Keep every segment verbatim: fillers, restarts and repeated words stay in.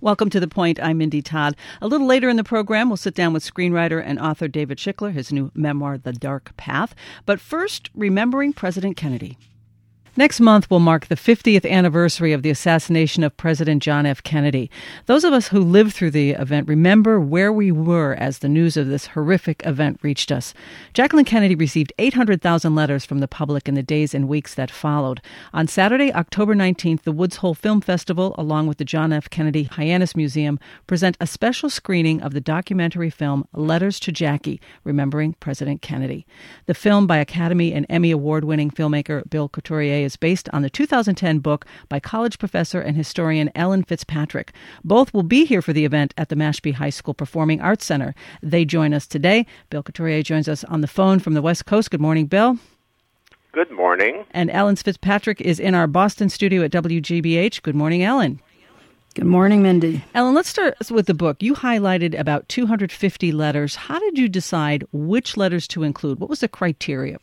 Welcome to The Point. I'm Mindy Todd. A little later in the program, we'll sit down with screenwriter and author David Schickler, his new memoir, The Dark Path. But first, remembering President Kennedy. Next month will mark the fiftieth anniversary of the assassination of President John F. Kennedy. Those of us who lived through the event remember where we were as the news of this horrific event reached us. Jacqueline Kennedy received eight hundred thousand letters from the public in the days and weeks that followed. On Saturday, October nineteenth, the Woods Hole Film Festival, along with the John F. Kennedy Hyannis Museum, present a special screening of the documentary film Letters to Jackie, Remembering President Kennedy. The film, by Academy and Emmy Award-winning filmmaker Bill Couturier, is based on the two thousand ten book by college professor and historian Ellen Fitzpatrick. Both will be here for the event at the Mashpee High School Performing Arts Center. They join us today. Bill Couturier joins us on the phone from the West Coast. Good morning, Bill. Good morning. And Ellen Fitzpatrick is in our Boston studio at W G B H. Good morning, Ellen. Good morning, Mindy. Ellen, let's start with the book. You highlighted about two hundred fifty letters. How did you decide which letters to include? What was the criteria?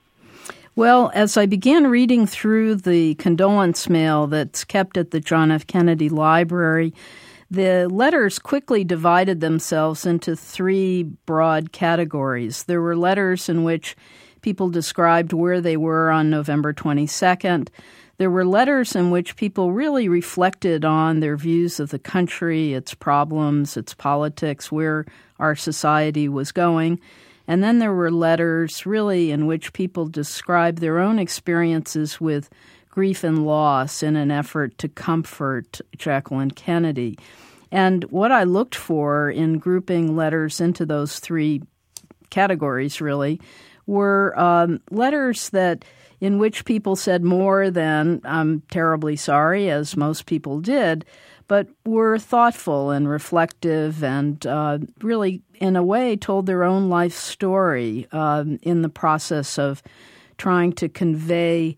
Well, as I began reading through the condolence mail that's kept at the John F. Kennedy Library, the letters quickly divided themselves into three broad categories. There were letters in which people described where they were on November twenty-second. There were letters in which people really reflected on their views of the country, its problems, its politics, where our society was going. And then there were letters really in which people described their own experiences with grief and loss in an effort to comfort Jacqueline Kennedy. And what I looked for in grouping letters into those three categories really were um, letters that in which people said more than "I'm terribly sorry," as most people did, but were thoughtful and reflective and uh, really, in a way, told their own life story um, in the process of trying to convey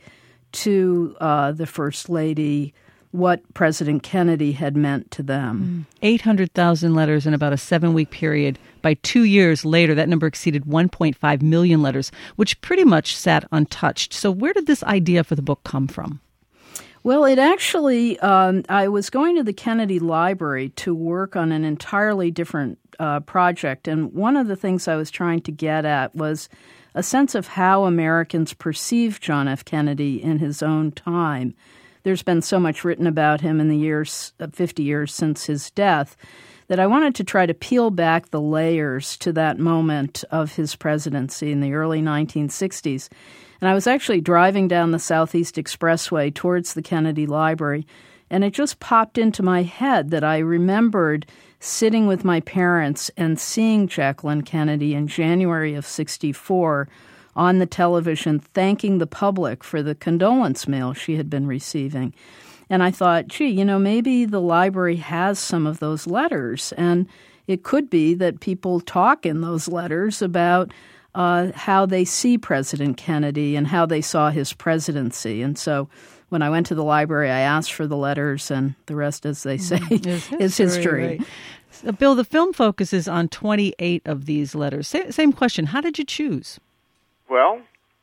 to uh, the First Lady what President Kennedy had meant to them. eight hundred thousand letters in about a seven-week period. By two years later, that number exceeded one point five million letters, which pretty much sat untouched. So where did this idea for the book come from? Well, it actually, um, I was going to the Kennedy Library to work on an entirely different uh, project. And one of the things I was trying to get at was a sense of how Americans perceive John F. Kennedy in his own time. There's been so much written about him in the years, fifty years since his death, that I wanted to try to peel back the layers to that moment of his presidency in the early nineteen sixties. And I was actually driving down the Southeast Expressway towards the Kennedy Library, and it just popped into my head that I remembered sitting with my parents and seeing Jacqueline Kennedy in January of sixty-four on the television thanking the public for the condolence mail she had been receiving. And I thought, gee, you know, maybe the library has some of those letters, and it could be that people talk in those letters about Uh, how they see President Kennedy and how they saw his presidency. And so when I went to the library, I asked for the letters, and the rest, as they say, is history. is history. Right. So, Bill, the film focuses on twenty-eight of these letters. Sa- same question. How did you choose? Well,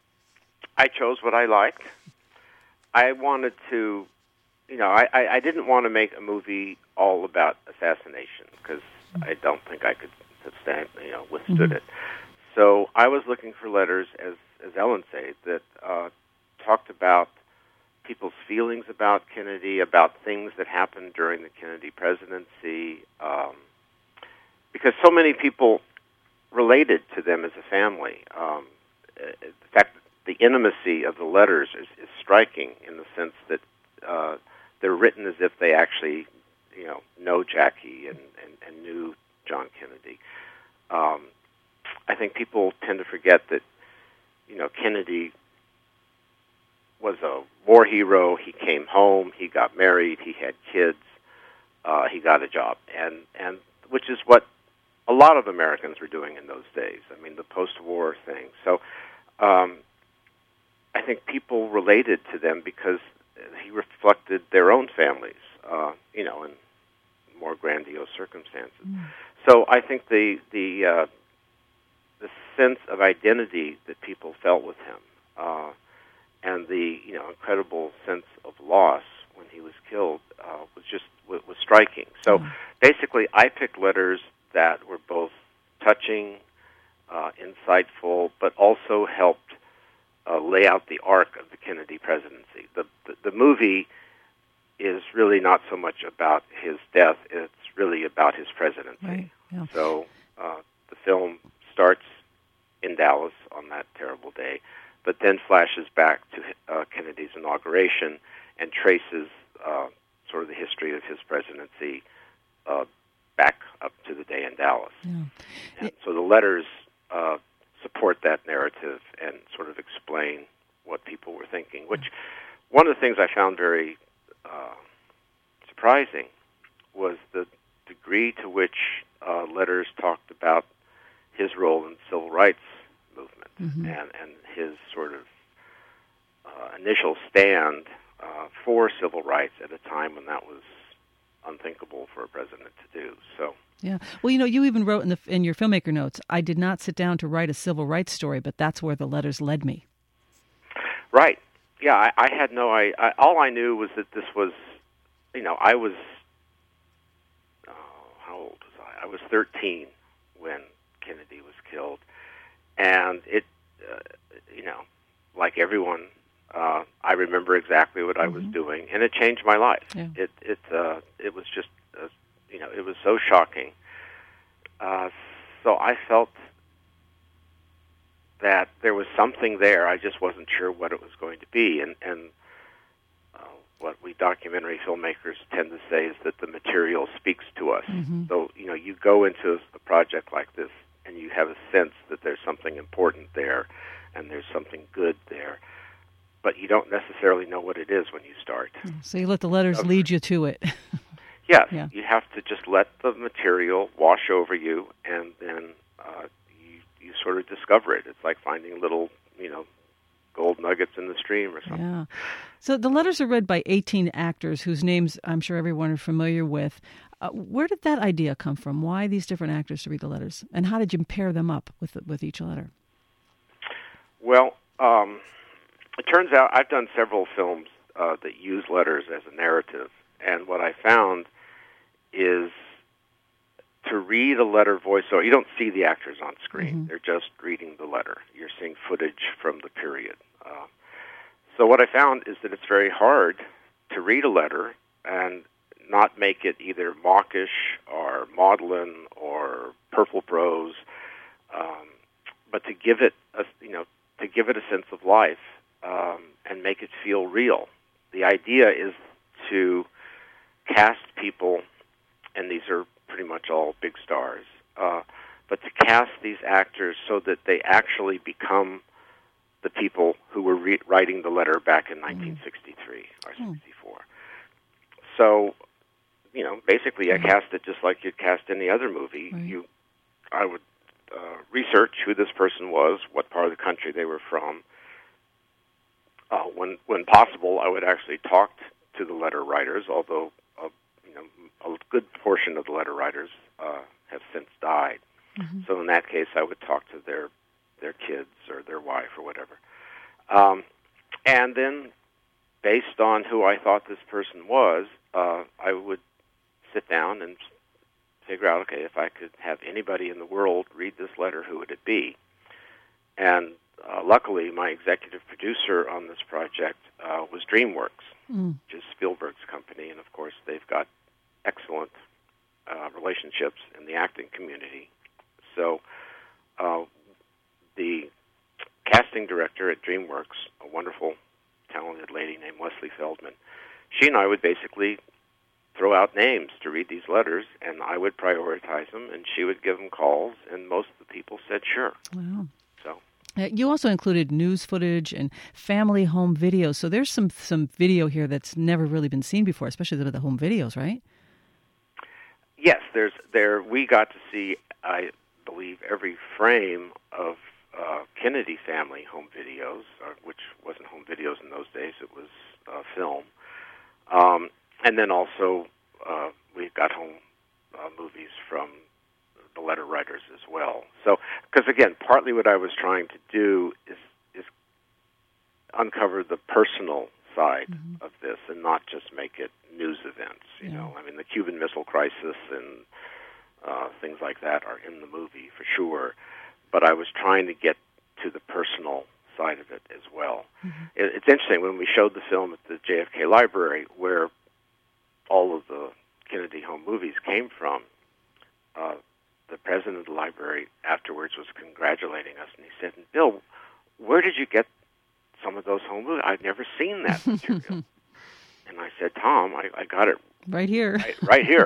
I chose what I liked. I wanted to, you know, I, I, I didn't want to make a movie all about assassination because I don't think I could have stand, you know, withstood mm-hmm. it. So I was looking for letters, as as Ellen said, that uh, talked about people's feelings about Kennedy, about things that happened during the Kennedy presidency, um, because so many people related to them as a family. Um, in fact, the intimacy of the letters is, is striking in the sense that uh, they're written as if they actually, you know, know Jackie and, and, and knew John Kennedy. Um, I think people tend to forget that, you know, Kennedy was a war hero. He came home. He got married. He had kids. Uh, he got a job, and and which is what a lot of Americans were doing in those days. I mean, the post-war thing. So, um, I think people related to them because he reflected their own families, uh, you know, in more grandiose circumstances. Mm. So I think the the uh, the sense of identity that people felt with him, uh, and the you know incredible sense of loss when he was killed, uh, was just was, was striking. So Mm. basically, I picked letters that were both touching, uh, insightful, but also helped uh, lay out the arc of the Kennedy presidency. The, the the movie is really not so much about his death; it's really about his presidency. Right. Yeah. So uh, the film starts in Dallas on that terrible day, but then flashes back to uh, Kennedy's inauguration and traces uh, sort of the history of his presidency uh, back up to the day in Dallas. Yeah. And so the letters uh, support that narrative and sort of explain what people were thinking, which one of the things I found very uh, surprising was the degree to which uh, letters talked about his role in the civil rights movement Mm-hmm. and, and his sort of uh, initial stand uh, for civil rights at a time when that was unthinkable for a president to do. So, Yeah. Well, you know, you even wrote in the in your filmmaker notes, I did not sit down to write a civil rights story, but that's where the letters led me. right. Yeah, I, I had no I, I all I knew was that this was, you know, I was, oh, how old was I? I was thirteen when Kennedy was killed. And it, uh, you know, like everyone, uh, I remember exactly what I was Mm-hmm. doing, and it changed my life. Yeah. It it uh, it was just, uh, you know, it was so shocking. Uh, so I felt that there was something there. I just wasn't sure what it was going to be, and and uh, what we documentary filmmakers tend to say is that the material speaks to us. Mm-hmm. So you know, you go into a project like this, and you have a sense that there's something important there, and there's something good there, but you don't necessarily know what it is when you start. So you let the letters Okay. lead you to it. Yes, Yeah. you have to just let the material wash over you, and then uh, you you sort of discover it. It's like finding little, you know, gold nuggets in the stream or something. Yeah. So the letters are read by eighteen actors whose names I'm sure everyone is familiar with. Uh, where did that idea come from? Why these different actors to read the letters? And how did you pair them up with with each letter? Well, um, it turns out I've done several films uh, that use letters as a narrative, and what I found is to read a letter voice. So you don't see the actors on screen; Mm-hmm. they're just reading the letter. You're seeing footage from the period. Uh, so what I found is that it's very hard to read a letter and not make it either mawkish or maudlin or purple prose, um, but to give it a, you know, to give it a sense of life um, and make it feel real. The idea is to cast people, and these are pretty much all big stars, uh, but to cast these actors so that they actually become the people who were re- writing the letter back in nineteen sixty-three or sixty-four. So, you know, basically I cast it just like you'd cast any other movie. Right. You, I would uh, research who this person was, what part of the country they were from. Uh, when when possible, I would actually talk to the letter writers, although uh, you know a good portion of the letter writers uh, have since died. Mm-hmm. So in that case, I would talk to their their kids or their wife or whatever. Um, and then, based on who I thought this person was, uh, I would sit down and figure out, okay, if I could have anybody in the world read this letter, who would it be? And uh, luckily, my executive producer on this project uh, was DreamWorks, Mm. which is Spielberg's company, and of course, they've got excellent uh, relationships in the acting community. So uh, the casting director at DreamWorks, a wonderful, talented lady named Leslie Feldman, she and I would basically throw out names to read these letters, and I would prioritize them, and she would give them calls, and most of the people said sure. Wow. So Uh, you also included news footage and family home videos. So there's some some video here that's never really been seen before, especially the, the home videos, right? yes, there's there. We got to see, I believe, every frame of uh, Kennedy family home videos, uh, which wasn't home videos in those days; it was uh, film. Um, and then also uh, we got home uh, movies from the letter writers as well. So, because again, partly what I was trying to do is is uncover the personal side Mm-hmm. of this, and not just make it news events. You Yeah. know, I mean, the Cuban Missile Crisis and uh, things like that are in the movie for sure. But I was trying to get to the personal side of it as well. Mm-hmm. It, it's interesting, when we showed the film at the J F K Library, where all of the Kennedy home movies came from, uh, the president of the library afterwards was congratulating us, and he said, "Bill, where did you get some of those home movies? I've never seen that material." And I said, "Tom, I, I got it right here. Right, right here."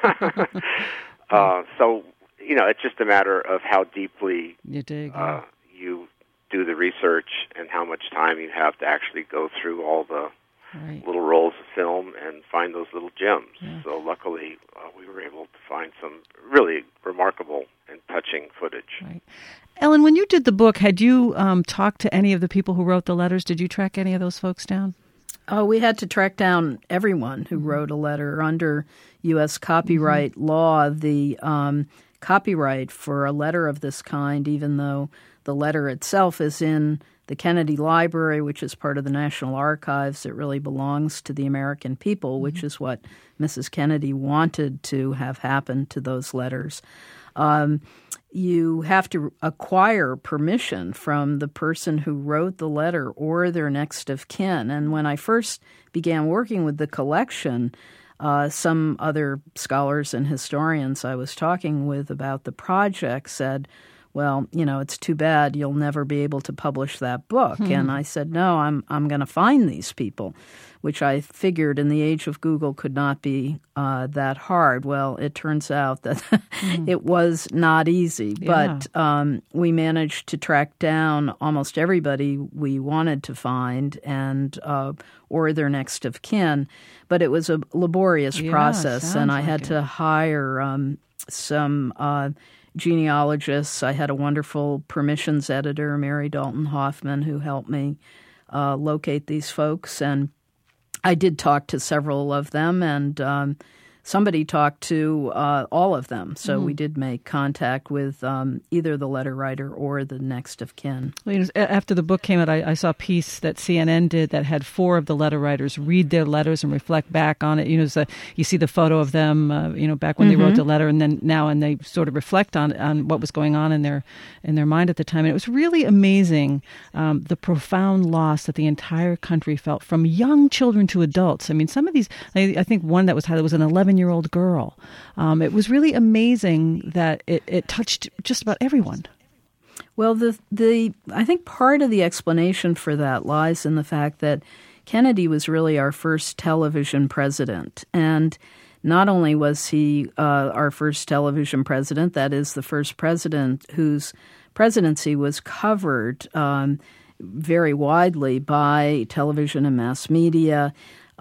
uh, so, you know, it's just a matter of how deeply you dig, uh, yeah. you do the research and how much time you have to actually go through all the right. little rolls of film and find those little gems. Yeah. So luckily, uh, we were able to find some really remarkable and touching footage. Right. Ellen, when you did the book, had you um, talked to any of the people who wrote the letters? Did you track any of those folks down? Oh, we had to track down everyone who wrote a letter. Under U S copyright mm-hmm. law. The um, copyright for a letter of this kind, even though the letter itself is in the Kennedy Library, which is part of the National Archives, it really belongs to the American people, mm-hmm. which is what Missus Kennedy wanted to have happen to those letters. Um, you have to acquire permission from the person who wrote the letter or their next of kin. And when I first began working with the collection, uh, some other scholars and historians I was talking with about the project said, well, you know, it's too bad you'll never be able to publish that book. Hmm. And I said, no, I'm I'm going to find these people, which I figured in the age of Google could not be uh, that hard. Well, it turns out that hmm. it was not easy. Yeah. But um, we managed to track down almost everybody we wanted to find and uh, or their next of kin. But it was a laborious yeah, process, and I like had it. to hire um, some uh, genealogists. I had a wonderful permissions editor, Mary Dalton Hoffman, who helped me uh, locate these folks. And I did talk to several of them, and um, somebody talked to uh, all of them. So mm. we did make contact with um, either the letter writer or the next of kin. Well, you know, after the book came out, I, I saw a piece that C N N did that had four of the letter writers read their letters and reflect back on it. You know, a, you see the photo of them, uh, you know, back when mm-hmm. they wrote the letter, and then now, and they sort of reflect on on what was going on in their in their mind at the time. And it was really amazing, um, the profound loss that the entire country felt, from young children to adults. I mean, some of these, I, I think one that was highlighted was an eleven-year-old girl. Um, it was really amazing that it, it touched just about everyone. Well, the the I think part of the explanation for that lies in the fact that Kennedy was really our first television president. And not only was he uh, our first television president, that is, the first president whose presidency was covered um, very widely by television and mass media.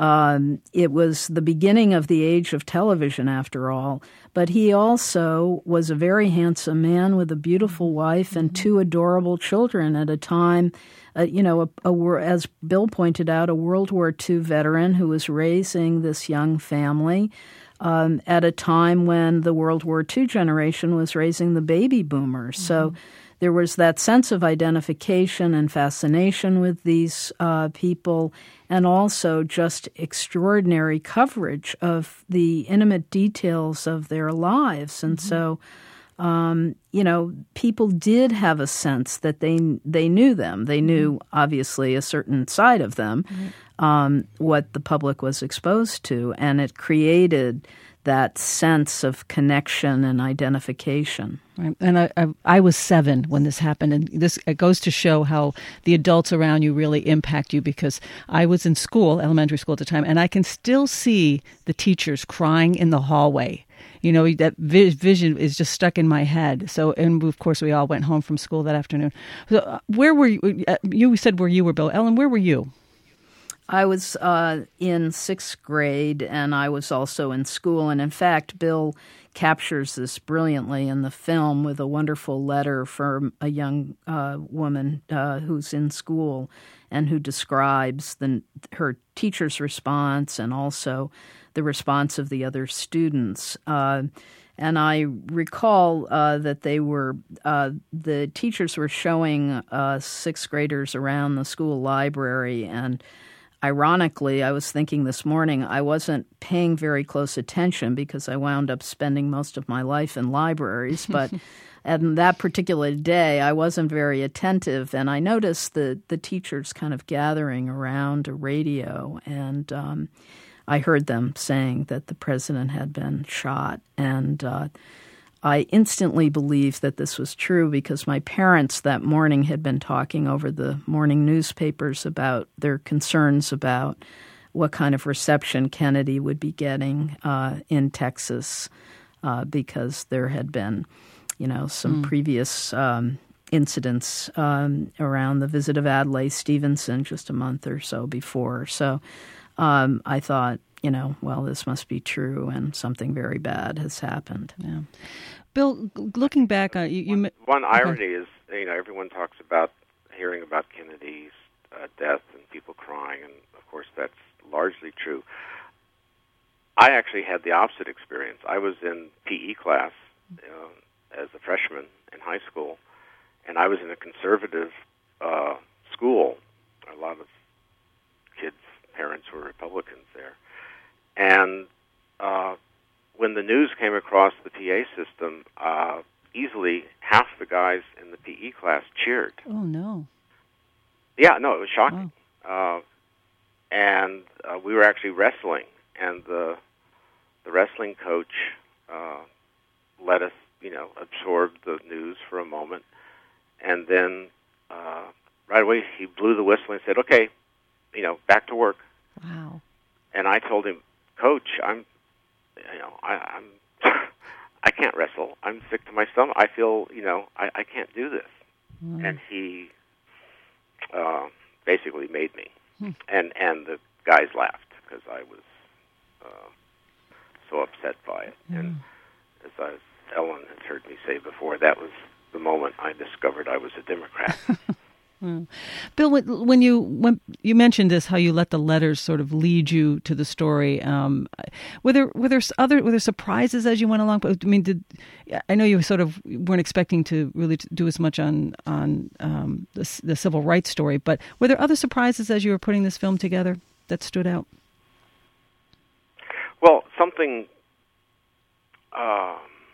Um, it was the beginning of the age of television, after all. But he also was a very handsome man with a beautiful wife and two adorable children at a time, uh, you know, a, a, as Bill pointed out, a World War Two veteran who was raising this young family um, at a time when the World War Two generation was raising the baby boomers. Mm-hmm. So there was that sense of identification and fascination with these uh, people, and also just extraordinary coverage of the intimate details of their lives. And mm-hmm. so, um, you know, people did have a sense that they they knew them. They knew, mm-hmm. obviously, a certain side of them, mm-hmm. um, what the public was exposed to, and it created that sense of connection and identification. Right. And I, I, I was seven when this happened, and this it goes to show how the adults around you really impact you, because I was in school, elementary school at the time, and I can still see the teachers crying in the hallway. You know, that vi- vision is just stuck in my head. So, and of course, we all went home from school that afternoon. So, uh, where were you? Uh, you said where you were, Bill. Ellen, where were you? I was uh, in sixth grade, and I was also in school. And in fact, Bill captures this brilliantly in the film with a wonderful letter from a young uh, woman uh, who's in school and who describes the, her teacher's response and also the response of the other students. Uh, and I recall uh, that they were uh, the teachers were showing uh, sixth graders around the school library, and ironically, I was thinking this morning, I wasn't paying very close attention because I wound up spending most of my life in libraries, but and that particular day, I wasn't very attentive, and I noticed the, the teachers kind of gathering around a radio, and um, I heard them saying that the president had been shot, and uh, I instantly believed that this was true because my parents that morning had been talking over the morning newspapers about their concerns about what kind of reception Kennedy would be getting uh, in Texas uh, because there had been you know, some mm. previous um, incidents um, around the visit of Adlai Stevenson just a month or so before. So um, I thought, you know, well, this must be true, and something very bad has happened. Yeah. Bill, looking back, uh, you, you one, one okay. irony is, you know, everyone talks about hearing about Kennedy's uh, death and people crying, and of course that's largely true. I actually had the opposite experience. I was in P E class Uh, as a freshman in high school, and I was in a conservative uh, school. A lot of kids' parents were Republicans there. And uh, when the news came across the P A system, uh, easily half the guys in the P E class cheered. Oh, no. Yeah, no, it was shocking. Wow. Uh, and uh, we were actually wrestling, and the, the wrestling coach uh, let us you know, absorbed the news for a moment, and then uh, right away he blew the whistle and said, "Okay, you know, back to work." Wow! And I told him, "Coach, I'm, you know, I, I'm, I can't wrestle. I'm sick to my stomach. I feel, you know, I, I can't do this." Mm. And he uh, basically made me, hmm. and and the guys laughed because I was uh, so upset by it, mm. and as I was. Ellen has heard me say before, that was the moment I discovered I was a Democrat. mm. Bill, when you when you mentioned this, how you let the letters sort of lead you to the story, um, were there were there other were there surprises as you went along? I mean, did I know you sort of weren't expecting to really do as much on on um, the, the civil rights story, but were there other surprises as you were putting this film together that stood out? Well, something. Uh,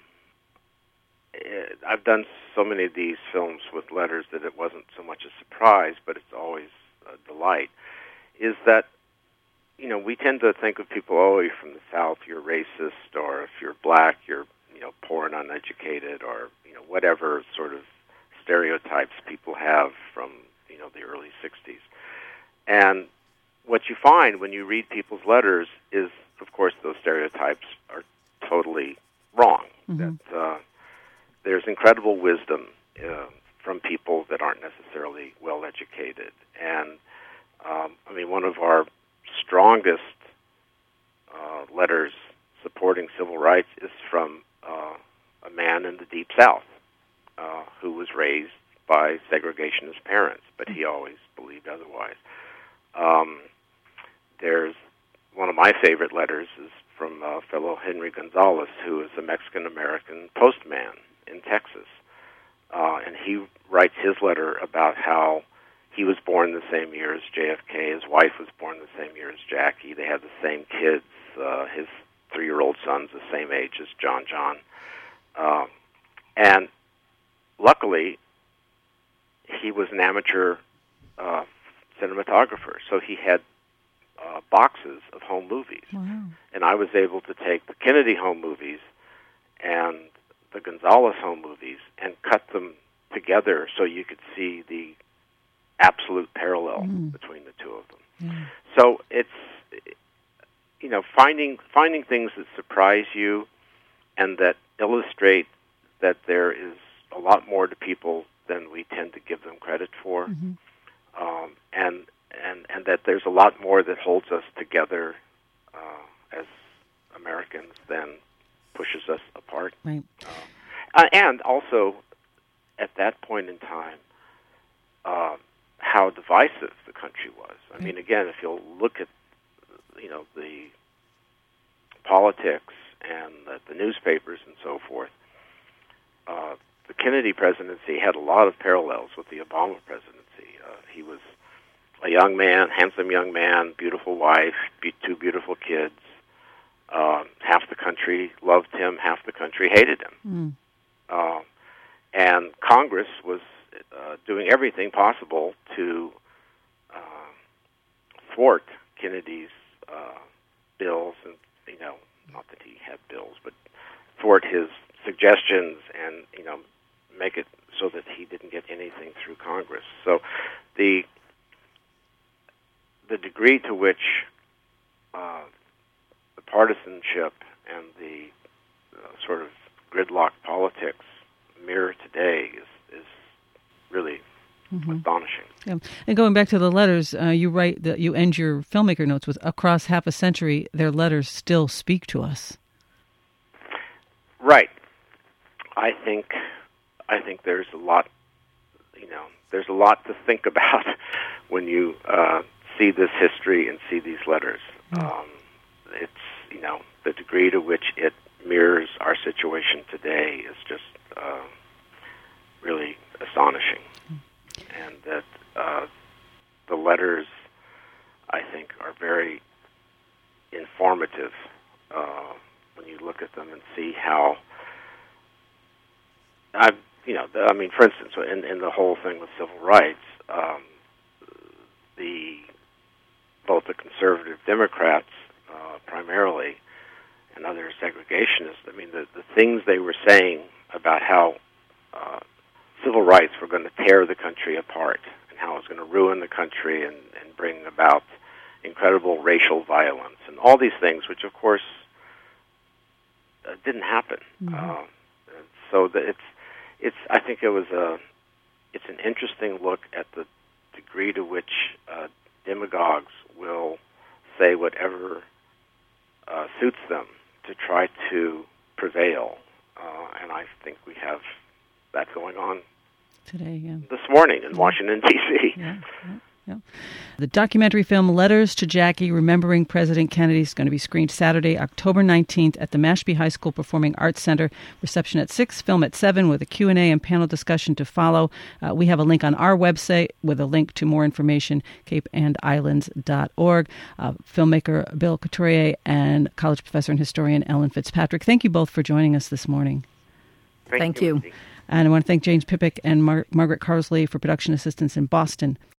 I've done so many of these films with letters that it wasn't so much a surprise, but it's always a delight, is that, you know, we tend to think of people, oh, you're from the South, you're racist, or if you're black, you're, you know, poor and uneducated, or, you know, whatever sort of stereotypes people have from, you know, the early sixties. And what you find when you read people's letters is, of course, those stereotypes are totally wrong. Mm-hmm. That uh, there's incredible wisdom uh, from people that aren't necessarily well educated. And, um, I mean, one of our strongest uh, letters supporting civil rights is from uh, a man in the Deep South uh, who was raised by segregationist parents, but he always believed otherwise. Um, there's one of my favorite letters is from uh, fellow Henry Gonzalez, who is a Mexican-American postman in Texas. Uh, and he writes his letter about how he was born the same year as J F K. His wife was born the same year as Jackie. They had the same kids. Uh, his three-year-old son's the same age as John John. Uh, and luckily, he was an amateur uh, cinematographer, so he had uh, boxes of home movies. Wow. And I was able to take the Kennedy home movies and the Gonzalez home movies and cut them together so you could see the absolute parallel mm. between the two of them. Mm. So it's, you know, finding finding things that surprise you and that illustrate that there is a lot more to people than we tend to give them credit for, mm-hmm. um, and and and that there's a lot more that holds us together uh, as Americans than pushes us apart. Right. Uh, and also, at that point in time, uh, how divisive the country was. I mean, again, if you'll look at, you know, the politics and the, the newspapers and so forth, uh, the Kennedy presidency had a lot of parallels with the Obama presidency. Uh, he was a young man, handsome young man, beautiful wife, be- two beautiful kids. Uh, half the country loved him, half the country hated him. Mm. Uh, and Congress was uh, doing everything possible to uh, thwart Kennedy's uh, bills, and, you know, not that he had bills, but thwart his suggestions and, you know, make it so that he didn't get anything through Congress. So the the degree to which uh, the partisanship and the uh, sort of gridlock politics mirror today is is really mm-hmm. astonishing. Yeah. And going back to the letters, uh, you write that you end your filmmaker notes with, across half a century, their letters still speak to us. Right. I think I think there's a lot, you know, there's a lot to think about when you uh, see this history and see these letters. Mm. Um, it's, you know, the degree to which it mirrors our situation today is just uh, really astonishing. Mm. And that uh, the letters, I think, are very informative uh, when you look at them and see how I've, you know, I mean, for instance, in, in the whole thing with civil rights, um, the both the conservative Democrats, uh, primarily, and other segregationists, I mean, the, the things they were saying about how uh, civil rights were going to tear the country apart and how it was going to ruin the country and, and bring about incredible racial violence and all these things, which, of course, uh, didn't happen. Mm-hmm. Uh, so that it's It's. I think it was a. It's an interesting look at the degree to which uh, demagogues will say whatever uh, suits them to try to prevail, uh, and I think we have that going on today. Yeah. This morning in yeah. Washington D C. Yeah. Yeah. Yeah. The documentary film Letters to Jackie, Remembering President Kennedy is going to be screened Saturday, October nineteenth at the Mashpee High School Performing Arts Center. Reception at six, film at seven with a Q and A and panel discussion to follow. Uh, we have a link on our website with a link to more information, cape and islands dot org. Uh, filmmaker Bill Couturier and college professor and historian Ellen Fitzpatrick, thank you both for joining us this morning. Thank, thank you. you. And I want to thank James Pippick and Mar- Margaret Carsley for production assistance in Boston.